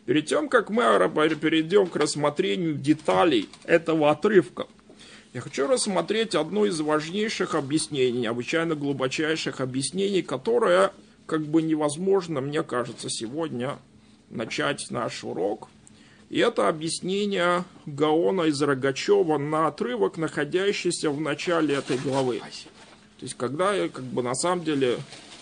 Перед тем, как мы перейдем к рассмотрению деталей этого отрывка, я хочу рассмотреть одно из важнейших объяснений, необычайно глубочайших объяснений, которое как бы невозможно, мне кажется, сегодня начать наш урок. И это объяснение Гаона из Рогачева на отрывок, находящийся в начале этой главы. То есть, когда как бы на самом деле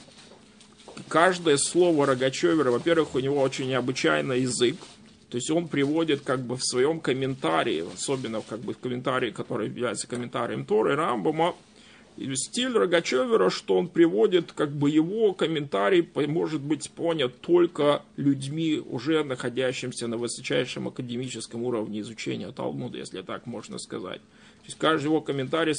каждое слово Рогачевера, во-первых, у него очень необычайный язык. То есть он приводит как бы в своем комментарии, особенно как бы в комментарии, который является комментарием Торы Рамбама, стиль Рогачевера, что он приводит, как бы его комментарий может быть понят только людьми, уже находящимися на высочайшем академическом уровне изучения Талмуда, если так можно сказать. То есть каждый его комментарий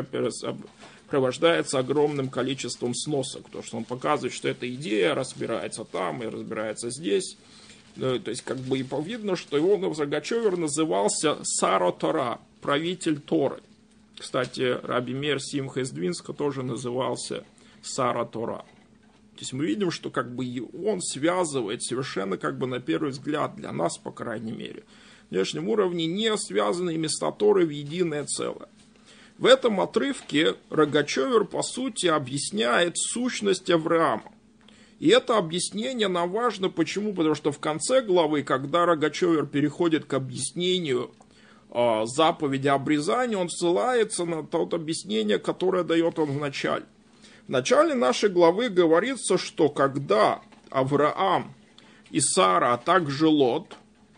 сопровождается огромным количеством сносок, потому что он показывает, что эта идея разбирается там и разбирается здесь. То есть как бы и видно, что его Рогачевер назывался Саро Тора, правитель Торы. Кстати, Раби Меир Симха из Двинска тоже назывался Саро Тора. То есть мы видим, что как бы он связывает совершенно как бы на первый взгляд, для нас, по крайней мере, на внешнем уровне не связанные места Торы в единое целое. В этом отрывке Рогачевер, по сути, объясняет сущность Авраама. И это объяснение нам важно. Почему? Потому что в конце главы, когда Рогачевер переходит к объяснению заповеди обрезания, он ссылается на то объяснение, которое дает он в начале. В начале нашей главы говорится, что когда Авраам и Сара, а также Лот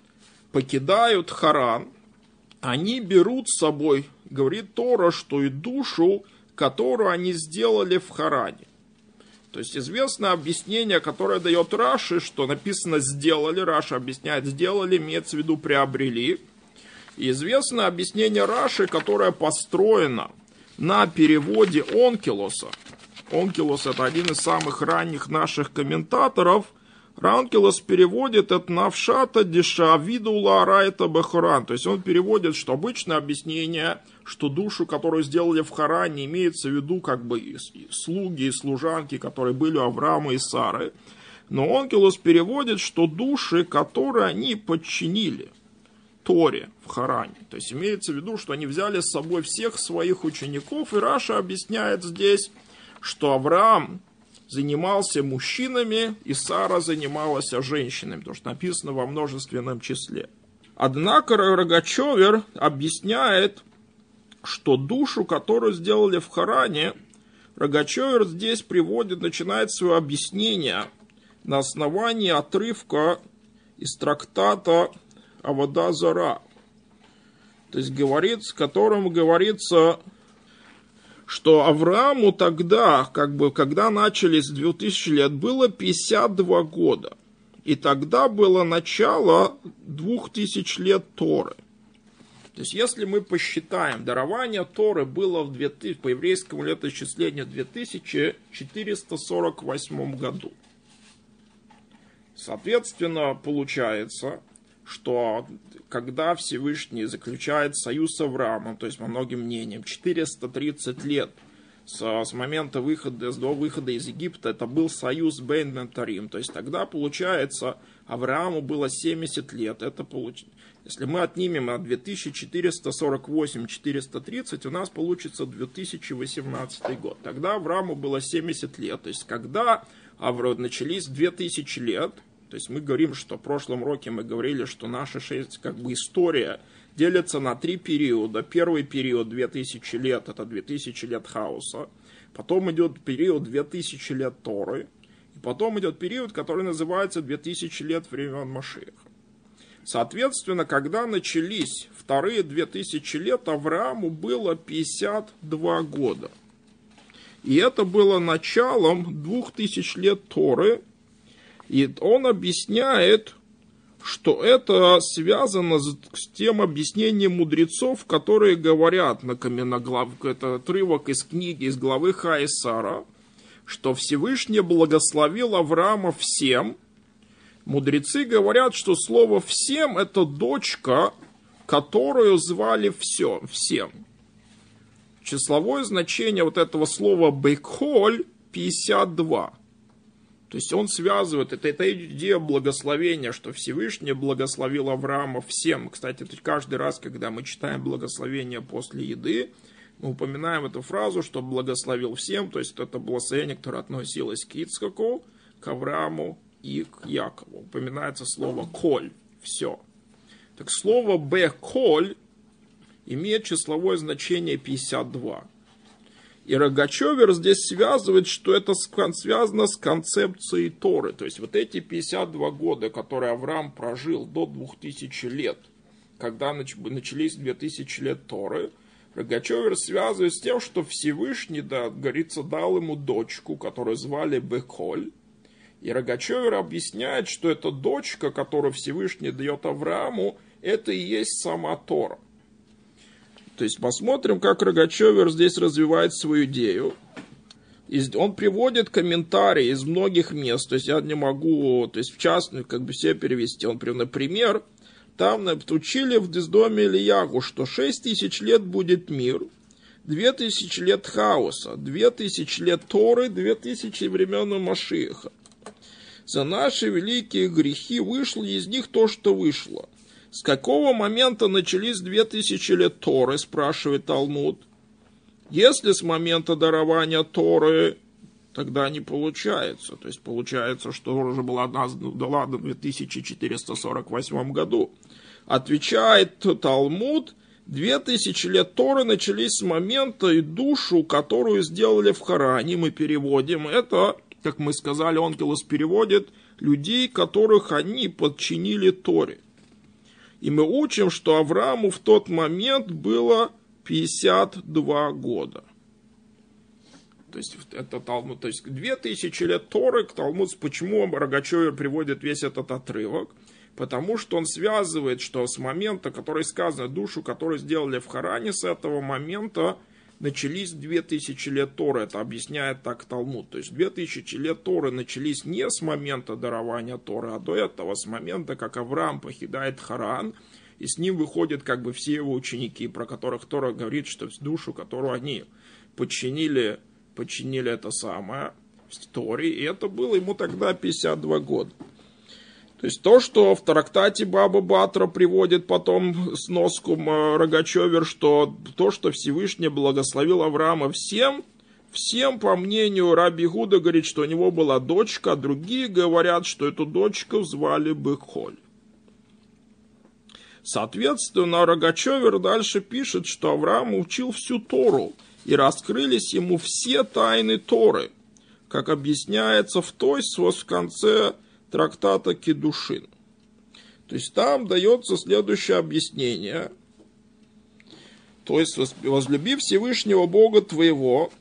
покидают Харан, они берут с собой, говорит Тора, что и душу, которую они сделали в Харане. То есть известное объяснение, которое дает Раши, что написано «сделали», Раши объясняет «сделали», имеется в виду «приобрели». И известное объяснение Раши, которое построено на переводе Онкелоса. Онкелос — это один из самых ранних наших комментаторов. Онкелос переводит это на «вшата деша видула райта бахаран». То есть он переводит, что обычное объяснение, что душу, которую сделали в Харане, имеется в виду как бы и слуги и служанки, которые были у Авраама и Сары. Но Онкелос переводит, что души, которые они подчинили Торе в Харане. То есть имеется в виду, что они взяли с собой всех своих учеников. И Раша объясняет здесь, что Авраам занимался мужчинами, и Сара занималась женщинами, потому что написано во множественном числе. Однако Рогачевер объясняет, что душу, которую сделали в Харане, Рогачевер здесь приводит, начинает свое объяснение на основании отрывка из трактата Авода Зара. То есть в котором говорится, что Аврааму тогда, как бы, когда начались 2000 лет, было 52 года. И тогда было начало 2000 лет Торы. То есть, если мы посчитаем, дарование Торы было по еврейскому летоисчислению в 2448 году. Соответственно, получается, что когда Всевышний заключает союз с Авраамом, то есть по многим мнениям, 430 лет с момента до выхода из Египта, это был союз Бейн Ментарим. То есть тогда, получается, Аврааму было 70 лет. Если мы отнимем от 2448-430, у нас получится 2018 год. Тогда Аврааму было 70 лет. То есть когда начались 2000 лет, то есть мы говорим, что в прошлом уроке мы говорили, что наша как бы история делится на 3 периода. Первый период 2000 лет, это 2000 лет хаоса. Потом идет период 2000 лет Торы. И потом идет период, который называется 2000 лет времен Машиаха. Соответственно, когда начались вторые 2000 лет, Аврааму было 52 года. И это было началом 2000 лет Торы. И он объясняет, что это связано с тем объяснением мудрецов, которые говорят, это отрывок из книги, из главы Хаисара, что Всевышний благословил Авраама всем. Мудрецы говорят, что слово «всем» — это дочка, которую звали всем. Числовое значение вот этого слова «бекхоль» — 52. То есть он связывает, это идея благословения, что Всевышний благословил Авраама всем. Кстати, каждый раз, когда мы читаем благословение после еды, мы упоминаем эту фразу, что благословил всем, то есть это благословение, которое относилось к Ицхаку, к Аврааму и к Якову. Упоминается слово «коль» – все. Так слово «бе-коль» имеет числовое значение 52. И Рогачевер здесь связывает, что это связано с концепцией Торы. То есть вот эти 52 года, которые Авраам прожил до 2000 лет, когда начались 2000 лет Торы, Рогачевер связывает с тем, что Всевышний, говорится, дал ему дочку, которую звали Беколь. И Рогачевер объясняет, что эта дочка, которую Всевышний дает Аврааму, это и есть сама Тора. То есть посмотрим, как Рогачевер здесь развивает свою идею. Он приводит комментарии из многих мест, то есть я не могу, то есть в частности, все перевести. Он, например, там учили в доме Ильягу, что 6000 лет будет мир, 2000 лет хаоса, 2000 лет Торы, 2000 времен Машиаха. За наши великие грехи вышло из них то, что вышло. С какого момента начались 2000 лет Торы, спрашивает Талмуд. Если с момента дарования Торы, тогда не получается. То есть получается, что уже была дана в 2448 году. Отвечает Талмуд, 2000 лет Торы начались с момента и душу, которую сделали в Харане. Мы переводим это, как мы сказали, Онкелос переводит, людей, которых они подчинили Торе. И мы учим, что Аврааму в тот момент было 52 года. То есть, это Талмуд, то есть 2000 лет Торы, Талмуд, почему Рогачевер приводит весь этот отрывок? Потому что он связывает, что с момента, который сказано, душу, которую сделали в Харане, с этого момента начались 2000 лет Торы. Это объясняет так Талмуд. То есть 2000 лет Торы начались не с момента дарования Торы, а до этого, с момента, как Авраам покидает Харан, и с ним выходят все его ученики, про которых Тора говорит, что душу, которую они подчинили это самое в Торе, и это было ему тогда 52 года. То есть то, что в трактате Баба Батра приводит потом сноску Рогачевер, что то, что Всевышний благословил Авраама всем, по мнению Раби Гуда, говорит, что у него была дочка, а другие говорят, что эту дочку звали Беколь. Соответственно, Рогачевер дальше пишет, что Авраам учил всю Тору, и раскрылись ему все тайны Торы, как объясняется в конце трактата Кедушин. То есть там дается следующее объяснение. То есть возлюби Всевышнего Бога твоего,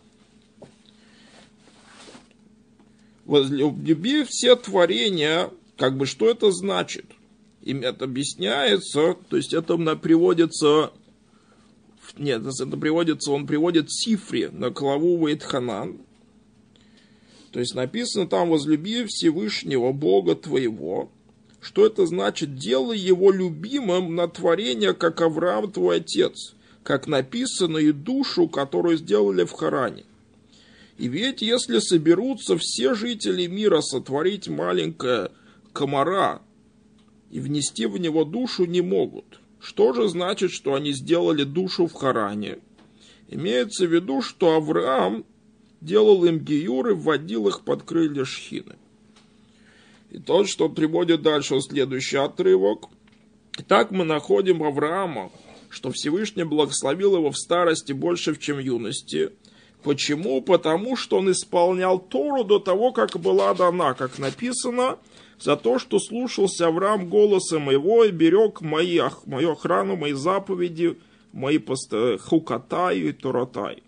возлюби все творения, что это значит? Им это объясняется, то есть это приводится, он приводит Сифри на главу Ваитханан. То есть написано там, возлюби Всевышнего Бога твоего. Что это значит? Делай его любимым на творение, как Авраам твой отец, как написано, и душу, которую сделали в Харане. И ведь если соберутся все жители мира сотворить маленькое комара и внести в него душу не могут. Что же значит, что они сделали душу в Харане? Имеется в виду, что Авраам делал им гиюр и вводил их под крылья шхины. И то, что приводит дальше следующий отрывок. Итак, мы находим Авраама, что Всевышний благословил его в старости больше, чем в юности. Почему? Потому что он исполнял Тору до того, как была дана, как написано, за то, что слушался Авраам голоса моего и берег мою охрану, мои заповеди, мои хукатай и торатай.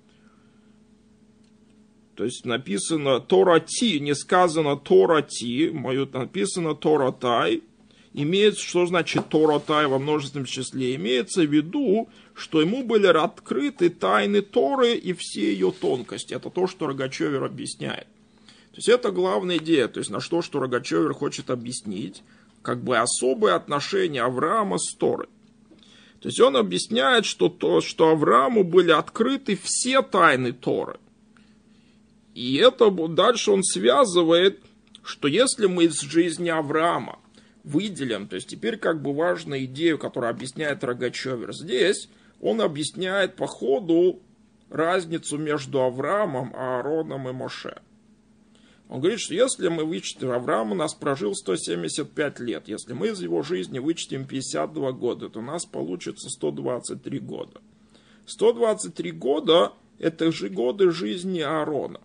То есть написано Торати, не сказано Торати, написано Торатай. Что значит Торатай во множественном числе? Имеется в виду, что ему были открыты тайны Торы и все ее тонкости. Это то, что Рогачевер объясняет. То есть это главная идея, то есть на что Рогачевер хочет объяснить, особое отношение Авраама с Торой. То есть он объясняет, что Аврааму были открыты все тайны Торы. И это дальше он связывает, что если мы из жизни Авраама выделим, то есть теперь как бы важную идею, которую объясняет Рогачевер здесь, он объясняет по ходу разницу между Авраамом, Аароном и Моше. Он говорит, что если мы вычтем, Авраам у нас прожил 175 лет, если мы из его жизни вычтем 52 года, то у нас получится 123 года. 123 года – это же годы жизни Аарона.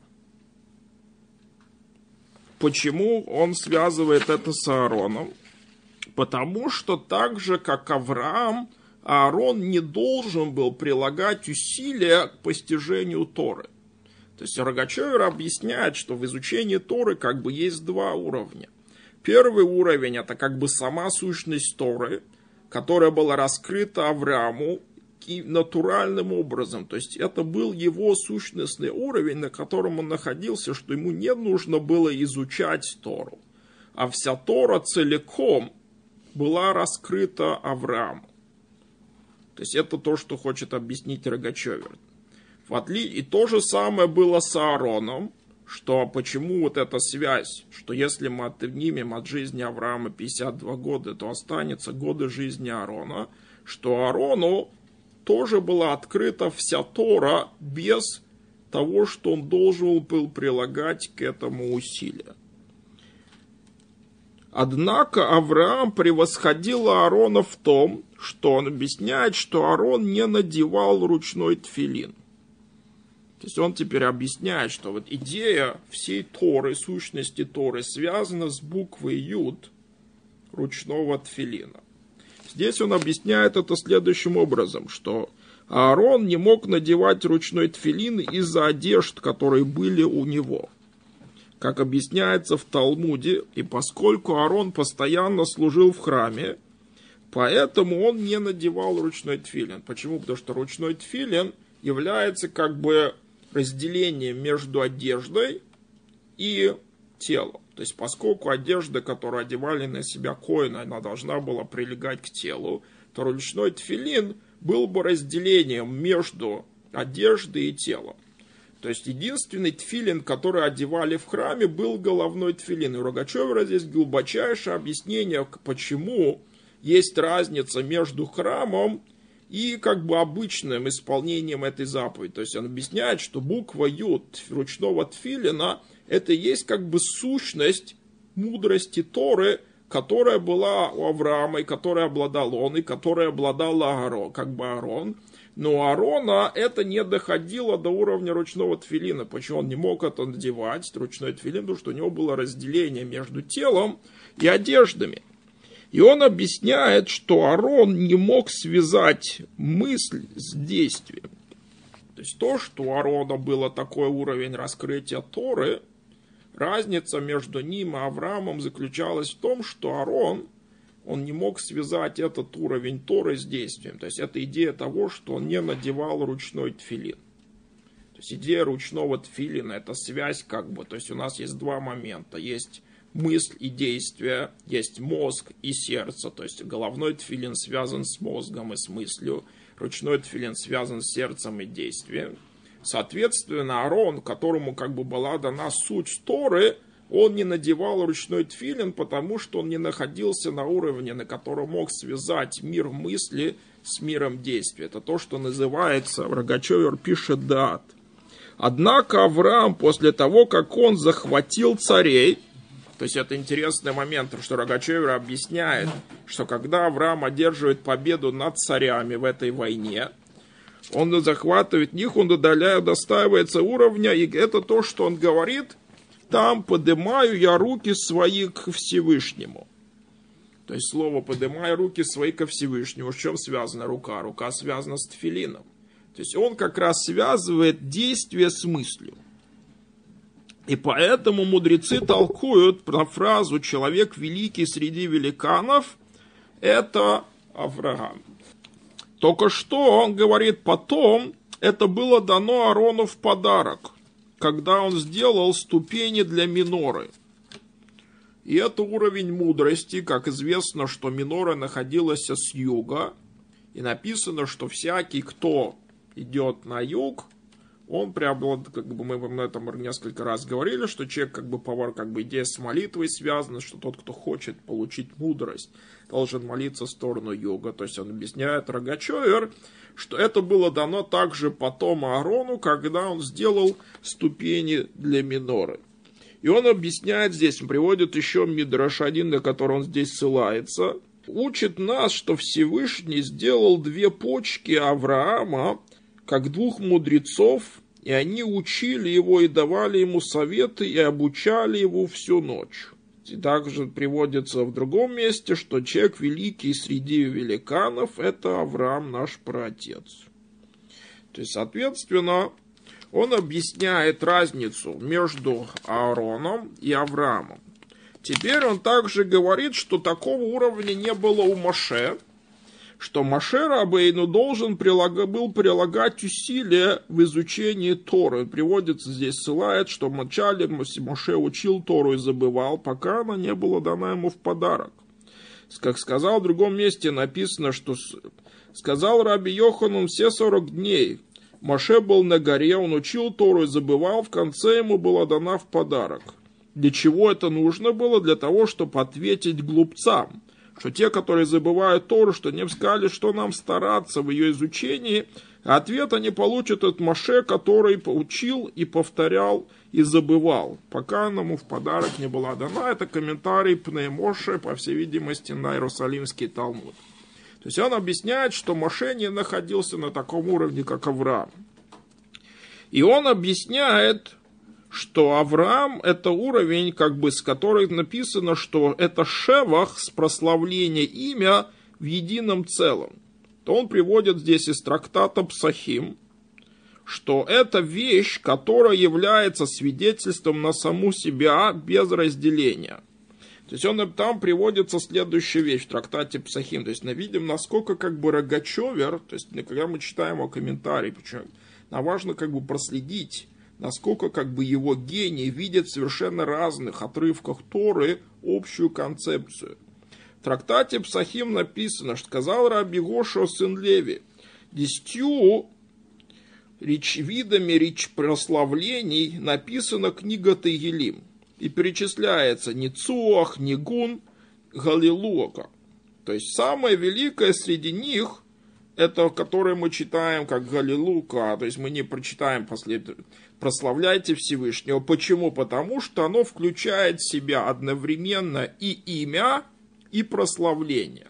Почему он связывает это с Аароном? Потому что так же, как Авраам, Аарон не должен был прилагать усилия к постижению Торы. То есть Рогачевер объясняет, что в изучении Торы как бы есть два уровня. Первый уровень – это как бы сама сущность Торы, которая была раскрыта Аврааму натуральным образом. То есть это был его сущностный уровень, на котором он находился, что ему не нужно было изучать Тору. А вся Тора целиком была раскрыта Аврааму. То есть это то, что хочет объяснить Рогачевер. И то же самое было с Аароном, что почему вот эта связь, что если мы отнимем от жизни Авраама 52 года, то останется годы жизни Аарона, что Аарону тоже была открыта вся Тора без того, что он должен был прилагать к этому усилия. Однако Авраам превосходил Аарона в том, что он объясняет, что Аарон не надевал ручной тфилин. То есть он теперь объясняет, что вот идея всей Торы, сущности Торы, связана с буквой Юд ручного тфилина. Здесь он объясняет это следующим образом, что Аарон не мог надевать ручной тфилин из-за одежд, которые были у него. Как объясняется в Талмуде, и поскольку Аарон постоянно служил в храме, поэтому он не надевал ручной тфилин. Почему? Потому что ручной тфилин является как бы разделением между одеждой и телом. То есть, поскольку одежда, которую одевали на себя коэны, она должна была прилегать к телу, то ручной тфилин был бы разделением между одеждой и телом. То есть, единственный тфилин, который одевали в храме, был головной тфилин. И у Рогачевера здесь глубочайшее объяснение, почему есть разница между храмом и как бы обычным исполнением этой заповеди. То есть он объясняет, что буква Юд ручного тфилина это и есть как бы сущность мудрости Торы, которая была у Авраама, и которой обладал он, и которой обладал Аарон, как бы Аарон. Но у Аарона это не доходило до уровня ручного тфилина. Почему он не мог это надевать, ручной тфилин? Потому что у него было разделение между телом и одеждами. И он объясняет, что Аарон не мог связать мысль с действием. То есть то, что у Аарона было такой уровень раскрытия Торы, разница между ним и Авраамом заключалась в том, что Аарон, он не мог связать этот уровень Торы с действием. То есть это идея того, что он не надевал ручной тфилин. То есть идея ручного тфилина, это связь как бы, то есть у нас есть два момента. Есть мысль и действие, есть мозг и сердце, то есть головной тфилин связан с мозгом и с мыслью, ручной тфилин связан с сердцем и действием. Соответственно, Аарон, которому как бы была дана суть Торы, он не надевал ручной тфилин, потому что он не находился на уровне, на котором мог связать мир мысли с миром действия. Это то, что называется, Рогачевер пишет дат. Однако Авраам после того, как он захватил царей, то есть это интересный момент, что Рогачевер объясняет, что когда Авраам одерживает победу над царями в этой войне, он захватывает них, он достаивается уровня, и это то, что он говорит, там поднимаю я руки свои к Всевышнему. То есть слово поднимаю руки свои ко Всевышнему. С чем связана рука? Рука связана с тфилином. То есть он как раз связывает действие с мыслью. И поэтому мудрецы толкуют про фразу «человек великий среди великанов» – это Авраам. Только что он говорит потом, это было дано Аарону в подарок, когда он сделал ступени для миноры. И это уровень мудрости, как известно, что минора находилась с юга, и написано, что всякий, кто идет на юг, он преобладает, как бы мы на этом несколько раз говорили, что человек, идея с молитвой связана, что тот, кто хочет получить мудрость, должен молиться в сторону юга. То есть он объясняет Рогачевер, что это было дано также потом Аарону, когда он сделал ступени для миноры. И он объясняет здесь, он приводит еще Мидраш один, на который он здесь ссылается, учит нас, что Всевышний сделал две почки Авраама, как двух мудрецов, и они учили его и давали ему советы, и обучали его всю ночь. И также приводится в другом месте, что человек великий среди великанов – это Авраам, наш праотец. То есть, соответственно, он объясняет разницу между Аароном и Авраамом. Теперь он также говорит, что такого уровня не было у Моше, что Моше Рабейну должен был прилагать усилия в изучении Торы. Он приводится здесь, ссылает, что вначале Моше учил Тору и забывал, пока она не была дана ему в подарок. Как сказал в другом месте, написано, что сказал Раби Йоханан все 40 дней. Моше был на горе, он учил Тору и забывал, в конце ему была дана в подарок. Для чего это нужно было? Для того, чтобы ответить глупцам, что те, которые забывают Тору, что не сказали, что нам стараться в ее изучении, а ответ они получат от Моше, который учил и повторял и забывал, пока ему в подарок не была дана. Это комментарий Пней Моше, по всей видимости, на Иерусалимский Талмуд. То есть он объясняет, что Моше не находился на таком уровне, как Авраам. И он объясняет, что Авраам – это уровень, с которой написано, что это шевах, с прославления имя в едином целом. То он приводит здесь из трактата Псахим, что это вещь, которая является свидетельством на саму себя без разделения. То есть он там приводится следующая вещь в трактате Псахим. То есть мы видим, насколько Рогачевер, то есть когда мы читаем его комментарий, причем нам важно проследить, насколько его гений видит в совершенно разных отрывках Торы общую концепцию. В трактате Псахим написано, что сказал Раби Гошо сын Леви, 10 видами прославлений написана книга Тегилим. И перечисляется Ницуах, Нигун, Галилуака. То есть самое великое среди них, это которое мы читаем как Галилука, то есть мы не прочитаем прославляйте Всевышнего. Почему? Потому что оно включает в себя одновременно и имя, и прославление.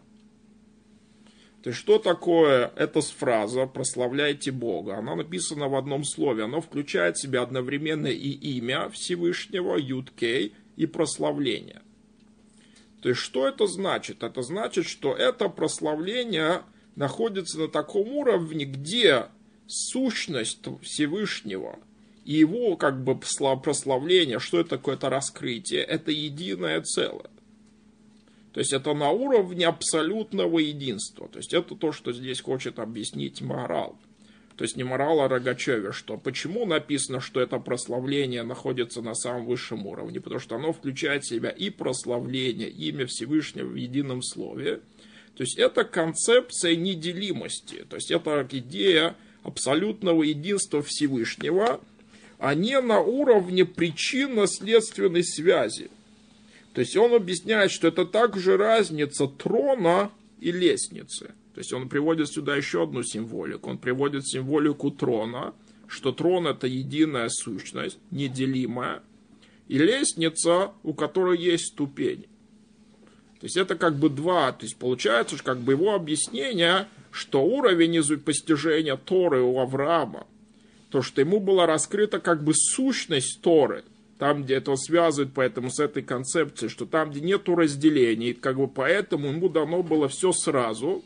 То есть что такое эта фраза «прославляйте Бога»? Она написана в одном слове. Оно включает в себя одновременно и имя Всевышнего, Юд-Кей, и прославление. То есть что это значит? Это значит, что это прославление находится на таком уровне, где сущность Всевышнего и его прославление, что это такое, это раскрытие, это единое целое. То есть это на уровне абсолютного единства. То есть это то, что здесь хочет объяснить Маорал. То есть не Маорал, а Рогачевер, что почему написано, что это прославление находится на самом высшем уровне. Потому что оно включает в себя и прославление, имя Всевышнего в едином слове. То есть это концепция неделимости. То есть это идея абсолютного единства Всевышнего, а не на уровне причинно-следственной связи. То есть он объясняет, что это также разница трона и лестницы. То есть он приводит сюда еще одну символику. Он приводит символику трона, что трон это единая сущность, неделимая, и лестница, у которой есть ступени. То есть это два. То есть получается, что его объяснение, что уровень постижения Торы у Авраама, то, что ему была раскрыта сущность Торы, там, где это связывает поэтому с этой концепцией, что там, где нету разделений, поэтому ему дано было все сразу,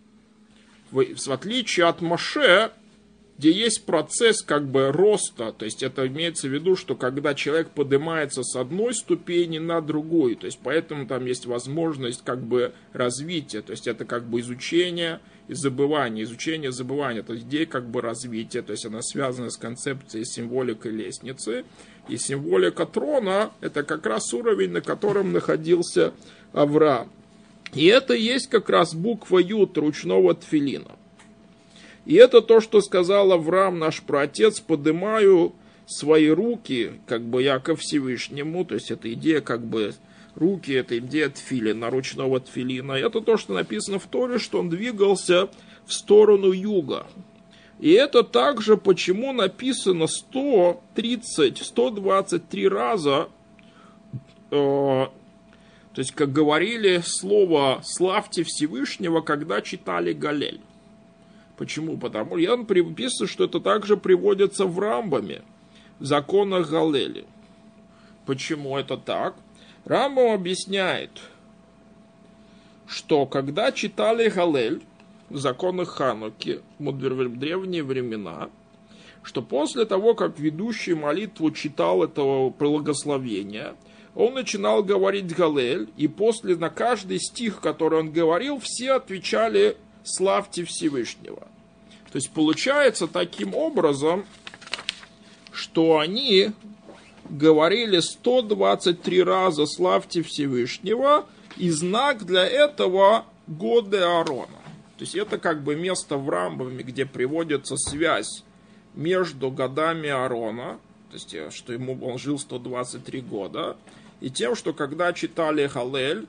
в отличие от Моше, где есть процесс роста, то есть это имеется в виду, что когда человек поднимается с одной ступени на другую, то есть поэтому там есть возможность развития, то есть это изучение и забывание, изучение, забывание, это идея развития, то есть она связана с концепцией символикой лестницы, и символика трона это как раз уровень, на котором находился Авраам. И это есть как раз буква Ют ручного тфилина. И это то, что сказал Авраам, наш праотец: поднимаю свои руки, как бы я ко Всевышнему, то есть это идея как бы руки, это идея тфилина, ручного тфилина. Это то, что написано в Торе, что он двигался в сторону юга. И это также, почему написано 123 раза, то есть, как говорили слово «славьте Всевышнего», когда читали Галель. Почему? Потому что он приписывает, что это также приводится в Рамбаме, в законах Галели. Почему это так? Рамбам объясняет, что когда читали Галель в законах Хануки в древние времена, что после того, как ведущий молитву читал этого благословения, он начинал говорить Галель, и после на каждый стих, который он говорил, все отвечали «Славьте Всевышнего». То есть получается таким образом, что они говорили 123 раза «Славьте Всевышнего», и знак для этого годы Аарона. То есть это как бы место в Рамбаме, где приводится связь между годами Аарона, то есть что он жил 123 года, и тем, что когда читали Галель,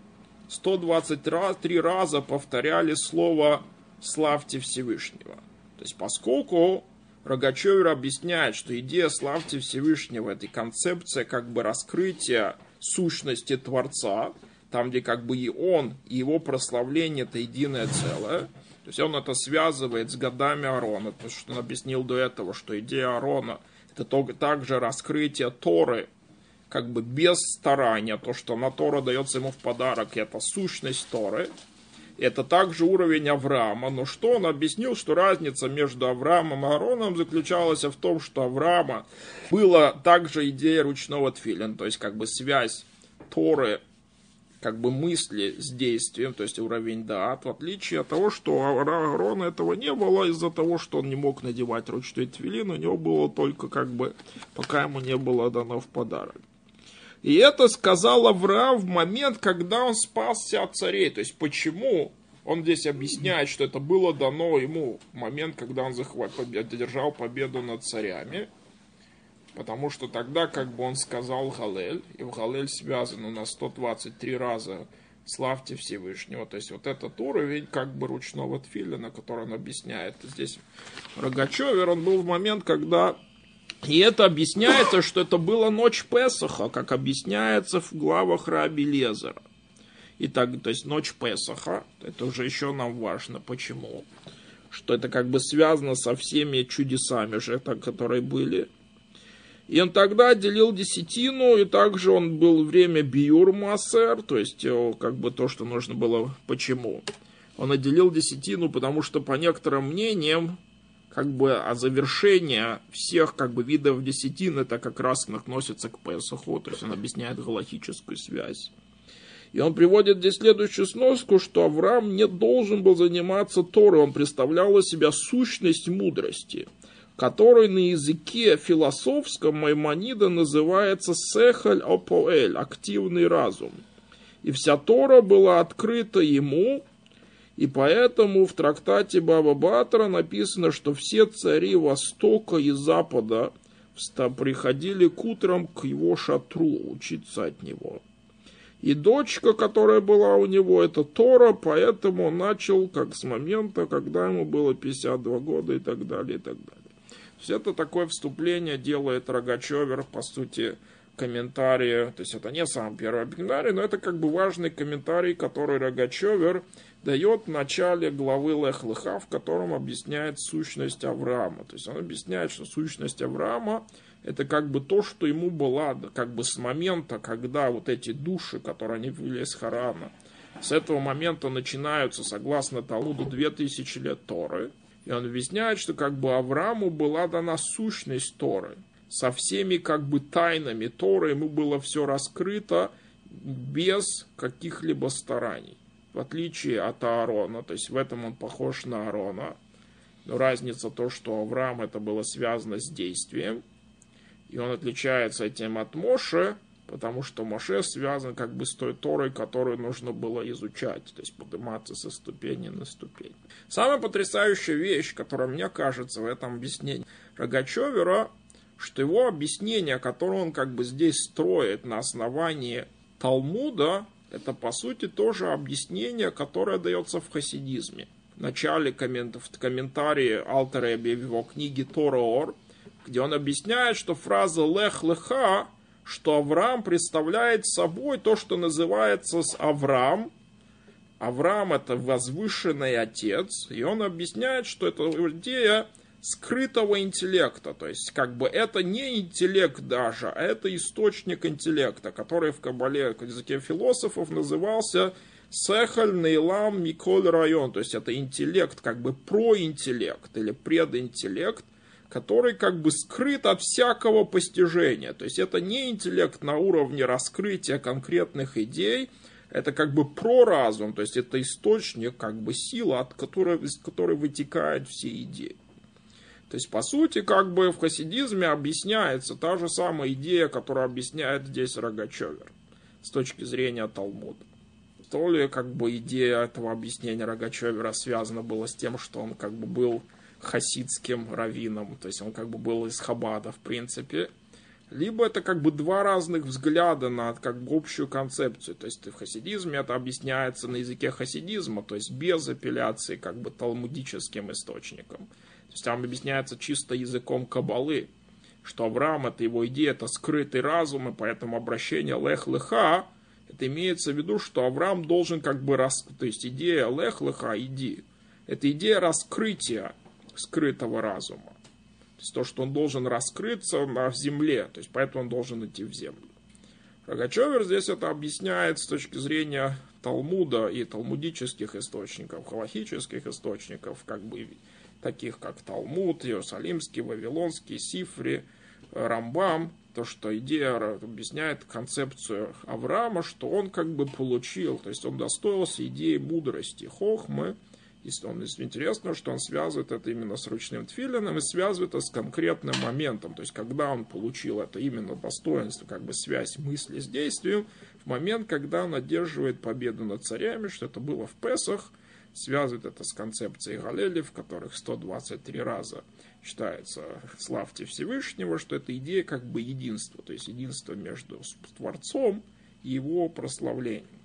123 раза повторяли слово «Славьте Всевышнего». То есть поскольку Рогачевер объясняет, что идея «Славьте Всевышнего» — это концепция как бы раскрытия сущности Творца, там, где как бы и он, и его прославление — это единое целое. То есть он это связывает с годами Аарона, потому что он объяснил до этого, что идея Аарона — это также раскрытие Торы, как бы без старания, то, что на Тора дается ему в подарок, это сущность Торы. Это также уровень Авраама. Но что он объяснил, что разница между Авраамом и Аароном заключалась в том, что Авраама была также идея ручного тфилин, то есть как бы связь Торы, как бы мысли с действием, то есть уровень даат, в отличие от того, что у Аарона этого не было из-за того, что он не мог надевать ручной тфилин, у него было только как бы, пока ему не было дано в подарок. И это сказал Авраам в момент, когда он спасся от царей. То есть почему он здесь объясняет, что это было дано ему в момент, когда он одержал победу над царями. Потому что тогда как бы он сказал Галель, и в Галель связано на 123 раза «Славьте Всевышнего». То есть вот этот уровень как бы ручного тфилина, который он объясняет. Здесь Рогачевер, он был в момент, когда... И это объясняется, что это была ночь Песаха, как объясняется в главах Раби Лезера. Итак, то есть ночь Песаха, это уже еще нам важно. Почему? Что это как бы связано со всеми чудесами же, которые были. И он тогда отделил десятину, и также он был время биюр маасер, то есть как бы то, что нужно было. Почему? Он отделил десятину, потому что по некоторым мнениям, как бы завершение всех как бы видов десятин, это как раз относится к Песаху, то есть он объясняет галахическую связь. И он приводит здесь следующую сноску, что Авраам не должен был заниматься Торой, он представлял из себя сущность мудрости, который на языке философском Маймонида называется сехаль опоэль, активный разум. И вся Тора была открыта ему. И поэтому в трактате Баба Батра написано, что все цари Востока и Запада приходили к утрам к его шатру учиться от него. И дочка, которая была у него, это Тора, поэтому он начал как с момента, когда ему было 52 года и так далее, и так далее. То есть это такое вступление делает Рогачевер, по сути, комментарии, то есть это не самый первый комментарий, но это как бы важный комментарий, который Рогачевер дает в начале главы Лех Леха, в котором объясняет сущность Авраама. То есть он объясняет, что сущность Авраама это как бы то, что ему было как бы с момента, когда вот эти души, которые они вывели из Харана, с этого момента начинаются, согласно Талмуду, 2000 лет Торы. И он объясняет, что как бы Аврааму была дана сущность Торы. Со всеми как бы тайнами Торы ему было все раскрыто без каких-либо стараний. В отличие от Аарона, то есть в этом он похож на Аарона. Но разница то, что Авраам это было связано с действием. И он отличается этим от Моше, потому что Моше связан как бы с той Торой, которую нужно было изучать, то есть подниматься со ступени на ступень. Самая потрясающая вещь, которая мне кажется в этом объяснении Рогачевера, что его объяснение, которое он как бы здесь строит на основании Талмуда, это по сути тоже объяснение, которое дается в хасидизме. В начале в комментарии Алтер Ребе в его книге Тора Ор, где он объясняет, что фраза «лех леха», что Авраам представляет собой то, что называется Авраам. Авраам – это возвышенный отец, и он объясняет, что это идея скрытого интеллекта, то есть как бы это не интеллект даже, а это источник интеллекта, который в Кабале, в языке философов, назывался Сехаль Нейлам Миколь Район, то есть это интеллект, как бы проинтеллект или прединтеллект, который как бы скрыт от всякого постижения. То есть это не интеллект на уровне раскрытия конкретных идей, это как бы проразум, то есть это источник, как бы сила, из которой вытекают все идеи. То есть, по сути, как бы в хасидизме объясняется та же самая идея, которую объясняет здесь Рогачевер с точки зрения Талмуда. То ли как бы идея этого объяснения Рогачевера связана была с тем, что он как бы был хасидским раввином, то есть он как бы был из Хабада в принципе, либо это как бы два разных взгляда на как бы общую концепцию, то есть в хасидизме это объясняется на языке хасидизма, то есть без апелляции как бы талмудическим источникам. То есть там объясняется чисто языком Кабалы, что Авраам, это его идея, это скрытый разум, и поэтому обращение лех-леха, это имеется в виду, что Авраам должен как бы, то есть идея лех-леха, иди, это идея раскрытия скрытого разума. То есть то, что он должен раскрыться на земле, то есть поэтому он должен идти в землю. Рогачевер здесь это объясняет с точки зрения Талмуда и талмудических источников, халахических источников, как бы таких как Талмуд, Иерусалимский, Вавилонский, Сифри, Рамбам, то, что идея объясняет концепцию Авраама, что он как бы получил, то есть он достоился идеи мудрости, хохмы. Интересно, что он связывает это именно с ручным тфилином и связывает это с конкретным моментом, то есть когда он получил это именно достоинство, как бы связь мысли с действием, в момент, когда он одерживает победу над царями, что это было в Песах, связывает это с концепцией Галели, в которых 123 раза читается «Славьте Всевышнего», что это идея как бы единства, то есть единство между Творцом и его прославлением.